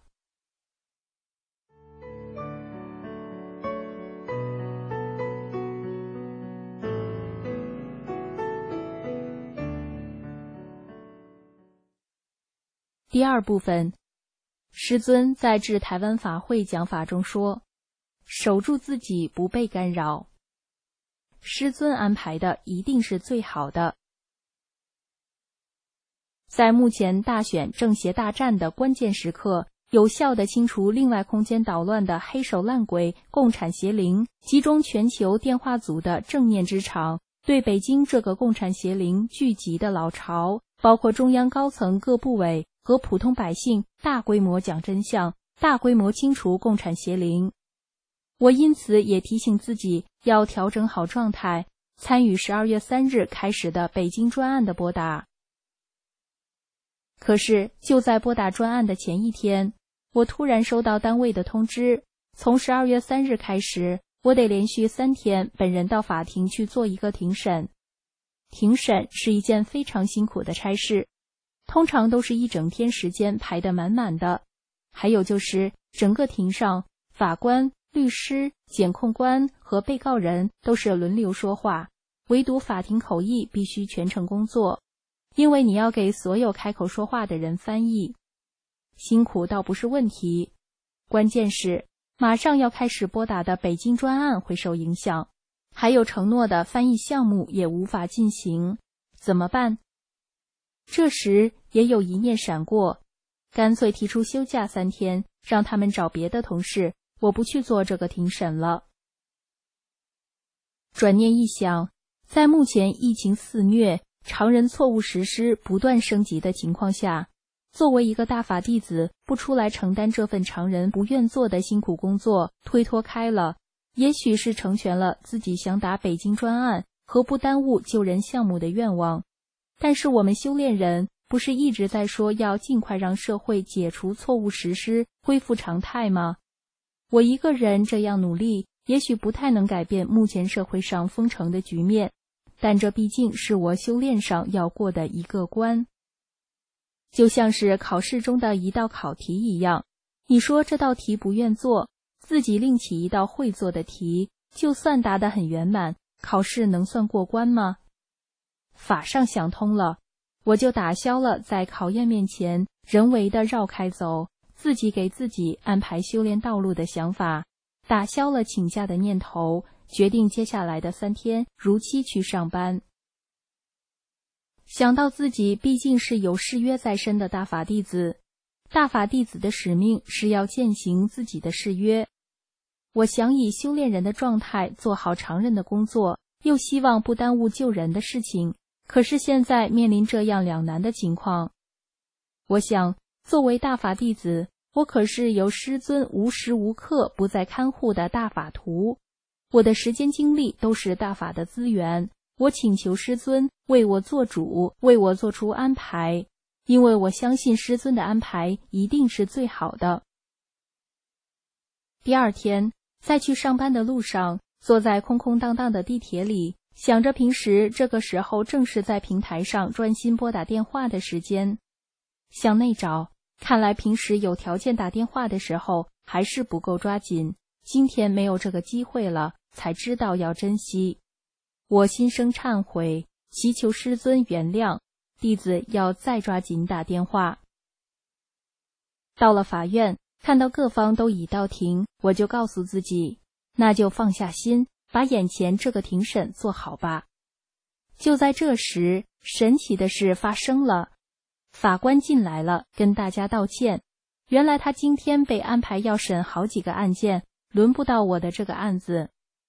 第二部分，师尊在致台湾法会讲法中说，守住自己不被干扰。师尊安排的一定是最好的。在目前大选正邪大战的关键时刻，有效地清除另外空间捣乱的黑手烂鬼共产邪灵，集中全球电话组的正念之场，对北京这个共产邪灵聚集的老巢，包括中央高层各部委和普通百姓，大规模讲真相，大规模清除共产邪灵。我因此也提醒自己要调整好状态，参与十二月三日开始的北京专案的拨打。可是就在拨打专案的前一天，我突然收到单位的通知，从十二月三日开始，我得连续三天本人到法庭去做一个庭审。庭审是一件非常辛苦的差事，通常都是一整天时间排得满满的。还有就是整个庭上，法官、律师、检控官和被告人都是轮流说话，唯独法庭口译必须全程工作，因为你要给所有开口说话的人翻译。辛苦倒不是问题，关键是马上要开始拨打的北京专案会受影响，还有承诺的翻译项目也无法进行，怎么办？这时也有一念闪过，干脆提出休假三天，让他们找别的同事，我不去做这个庭审了。转念一想，在目前疫情肆虐、常人错误实施不断升级的情况下，作为一个大法弟子，不出来承担这份常人不愿做的辛苦工作，推脱开了，也许是成全了自己想打北京专案和不耽误救人项目的愿望。但是我们修炼人不是一直在说要尽快让社会解除错误实施，恢复常态吗？我一个人这样努力，也许不太能改变目前社会上封城的局面，但这毕竟是我修炼上要过的一个关。就像是考试中的一道考题一样，你说这道题不愿做，自己另起一道会做的题，就算答得很圆满，考试能算过关吗？法上想通了，我就打消了在考验面前人为的绕开走，自己给自己安排修炼道路的想法，打消了请假的念头，决定接下来的三天如期去上班。想到自己毕竟是有誓约在身的大法弟子，大法弟子的使命是要践行自己的誓约。我想以修炼人的状态做好常人的工作，又希望不耽误救人的事情，可是现在面临这样两难的情况。我想，作为大法弟子，我可是由师尊无时无刻不在看护的大法徒，我的时间精力都是大法的资源，我请求师尊为我做主，为我做出安排，因为我相信师尊的安排一定是最好的。第二天，在去上班的路上，坐在空空荡荡的地铁里，想着平时这个时候正是在平台上专心拨打电话的时间，向内找，看来平时有条件打电话的时候还是不够抓紧，今天没有这个机会了，才知道要珍惜。我心生忏悔，祈求师尊原谅，弟子要再抓紧打电话。到了法院，看到各方都已到庭，我就告诉自己，那就放下心，把眼前这个庭审做好吧。就在这时，神奇的事发生了，法官进来了，跟大家道歉。原来他今天被安排要审好几个案件，轮不到我的这个案子。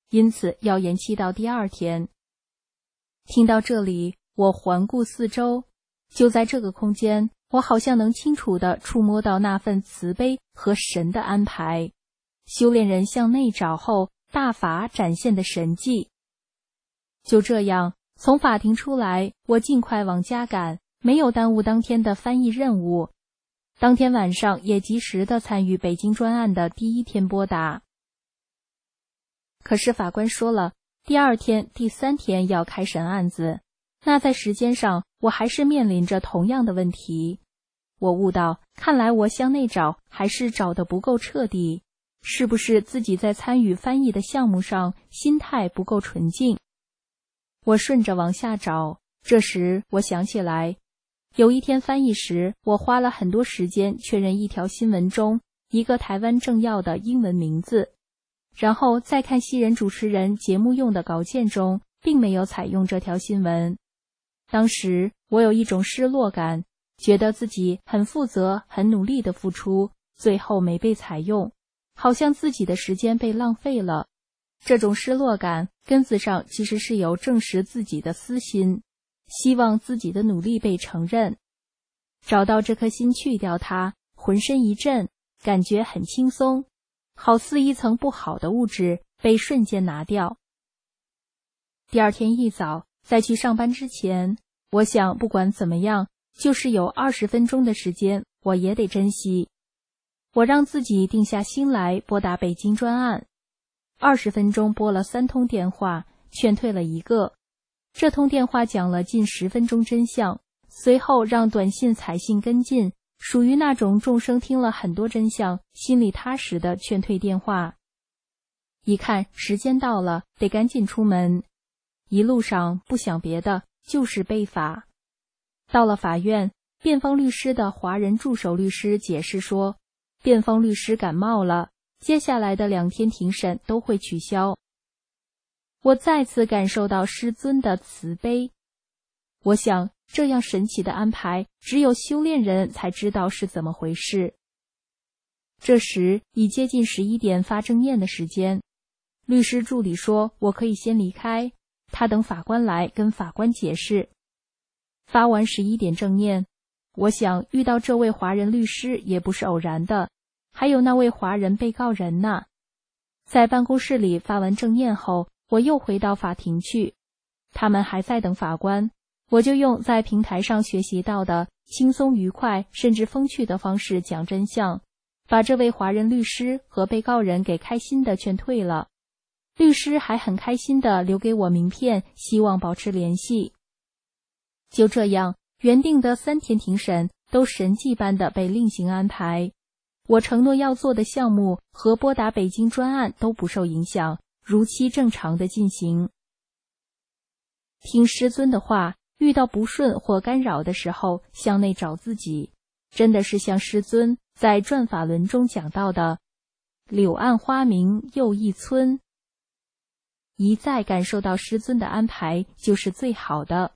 因此要延期到第二天。听到这里，我环顾四周，就在这个空间，我好像能清楚地触摸到那份慈悲和神的安排，修炼人向内找后大法展现的神迹。就这样，从法庭出来，我尽快往家赶，没有耽误当天的翻译任务。当天晚上也及时地参与北京专案的第一天拨答。可是法官说了，第二天、第三天要开审案子，那在时间上我还是面临着同样的问题。我悟到，看来我向内找还是找得不够彻底，是不是自己在参与翻译的项目上心态不够纯净？我顺着往下找，这时我想起来，有一天翻译时，我花了很多时间确认一条新闻中一个台湾政要的英文名字，然后再看西人主持人节目用的稿件中并没有采用这条新闻。当时我有一种失落感，觉得自己很负责、很努力的付出，最后没被采用，好像自己的时间被浪费了。这种失落感根子上其实是有证实自己的私心，希望自己的努力被承认。找到这颗心去掉它，浑身一震，感觉很轻松，好似一层不好的物质被瞬间拿掉。第二天一早，在去上班之前，我想不管怎么样，就是有二十分钟的时间，我也得珍惜。我让自己定下心来拨打北京专案。二十分钟拨了三通电话，劝退了一个。这通电话讲了近十分钟真相，随后让短信彩信跟进，属于那种众生听了很多真相，心里踏实的劝退电话。一看时间到了，得赶紧出门。一路上不想别的，就是背法。到了法院，辩方律师的华人助手律师解释说，辩方律师感冒了，接下来的两天庭审都会取消。我再次感受到师尊的慈悲。我想，这样神奇的安排，只有修炼人才知道是怎么回事。这时已接近十一点发正念的时间，律师助理说我可以先离开，他等法官来跟法官解释。发完十一点正念，我想遇到这位华人律师也不是偶然的，还有那位华人被告人呢。在办公室里发完正念后，我又回到法庭去，他们还在等法官，我就用在平台上学习到的轻松愉快甚至风趣的方式讲真相，把这位华人律师和被告人给开心的劝退了。律师还很开心的留给我名片，希望保持联系。就这样，原定的三天庭审都神迹般的被另行安排，我承诺要做的项目和拨打北京专案都不受影响，如期正常的进行。听师尊的话，遇到不顺或干扰的时候，向内找自己，真的是像师尊在转法轮中讲到的柳暗花明又一村，一再感受到师尊的安排就是最好的。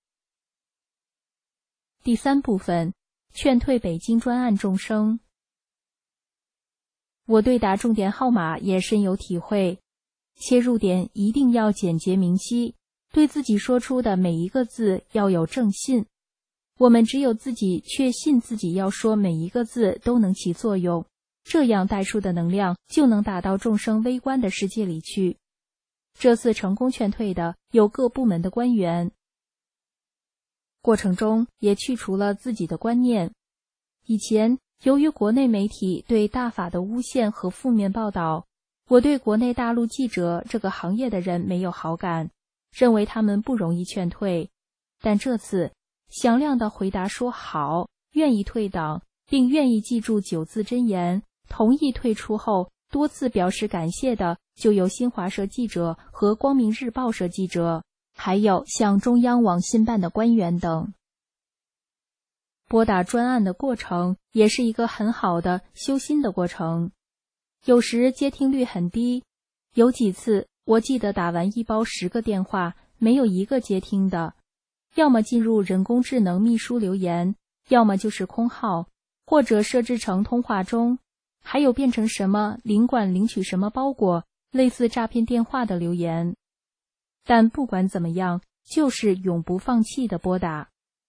第三部分，劝退北京专案众生。我对打重点号码也深有体会，切入点一定要简洁明晰，对自己说出的每一个字要有正信。我们只有自己确信自己要说每一个字都能起作用，这样带出的能量就能打到众生微观的世界里去。这次成功劝退的有各部门的官员，过程中也去除了自己的观念。以前由于国内媒体对大法的诬陷和负面报道，我对国内大陆记者这个行业的人没有好感，认为他们不容易劝退。但这次响亮的回答说好，愿意退党，并愿意记住九字真言，同意退出后多次表示感谢的就有新华社记者和光明日报社记者，还有像中央网信办的官员等。拨打专案的过程也是一个很好的修心的过程，有时接听率很低，有几次我记得打完一包十个电话，没有一个接听的，要么进入人工智能秘书留言，要么就是空号，或者设置成通话中，还有变成什么领馆领取什么包裹， 类似诈骗电话的留言。但不管怎么样，就是永不放弃的拨打。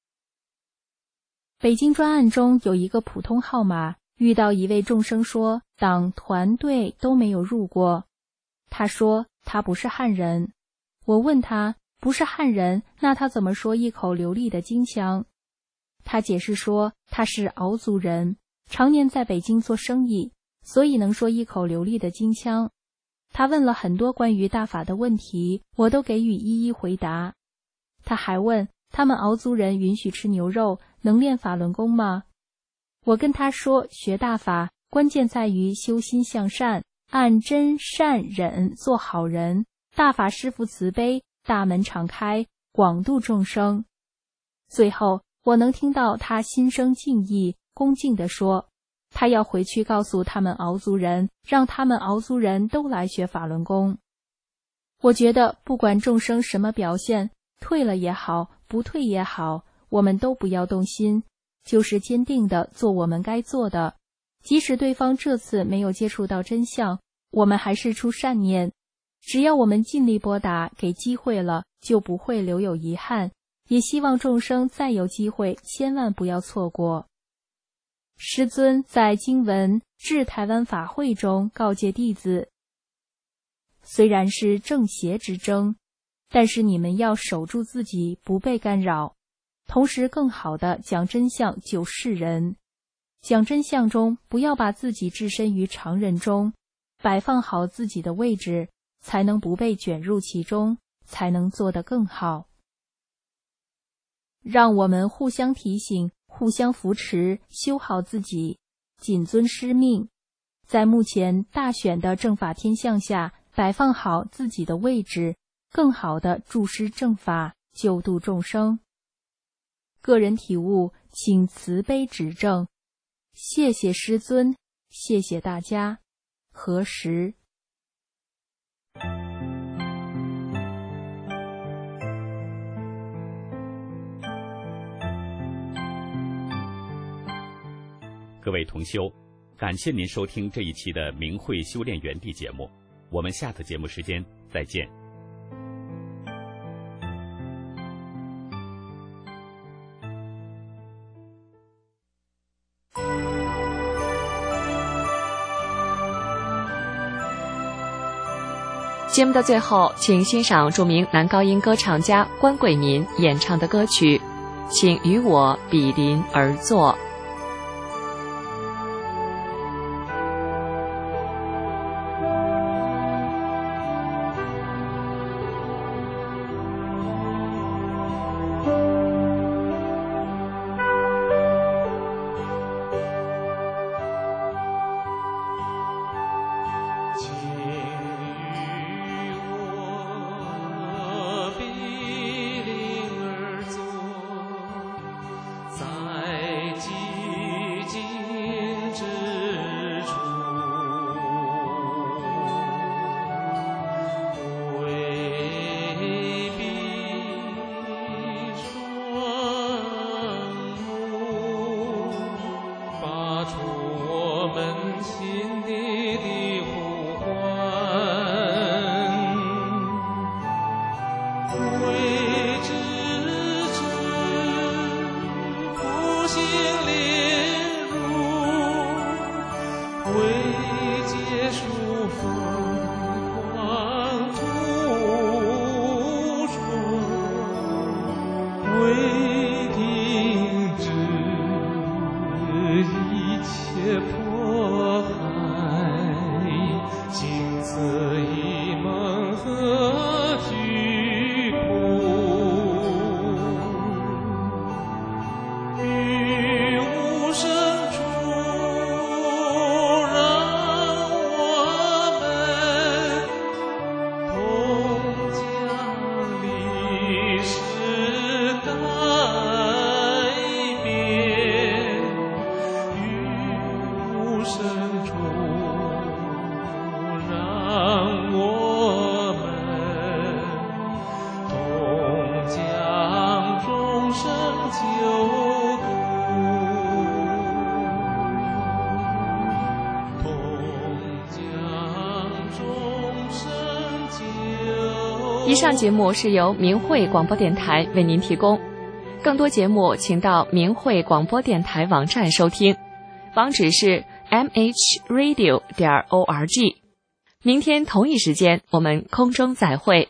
北京专案中有一个普通号码，遇到一位众生说党团队都没有入过。他说他不是汉人。我问他不是汉人，那他怎么说一口流利的京腔？他解释说他是敖族人，常年在北京做生意，所以能说一口流利的京腔。他问了很多关于大法的问题，我都给予一一回答。他还问他们敖族人允许吃牛肉，能练法轮功吗？我跟他说，学大法关键在于修心向善，按真善忍做好人，大法师父慈悲，大门敞开，广度众生。最后我能听到他心生敬意，恭敬地说，他要回去告诉他们敖族人，让他们敖族人都来学法轮功。我觉得不管众生什么表现，退了也好，不退也好，我们都不要动心，就是坚定地做我们该做的。即使对方这次没有接触到真相，我们还是出善念。只要我们尽力拨打，给机会了，就不会留有遗憾。也希望众生再有机会，千万不要错过。师尊在经文致台湾法会中告诫弟子，虽然是正邪之争，但是你们要守住自己，不被干扰，同时更好地讲真相救世人。讲真相中，不要把自己置身于常人中，摆放好自己的位置，才能不被卷入其中，才能做得更好。让我们互相提醒，互相扶持，修好自己，谨遵师命，在目前大选的正法天象下，摆放好自己的位置，更好地注师正法，救度众生。个人体悟，请慈悲指正。谢谢师尊，谢谢大家。何时？
各位同修，感谢您收听这一期的明慧修炼园地节目，我们下次节目时间再见。
节目的最后，请欣赏著名男高音歌唱家关贵民演唱的歌曲《请与我比邻而坐》。
啊。
以上节目是由明慧广播电台为您提供，更多节目请到明慧广播电台网站收听，网址是 m h radio 点 org。明天同一时间我们空中再会。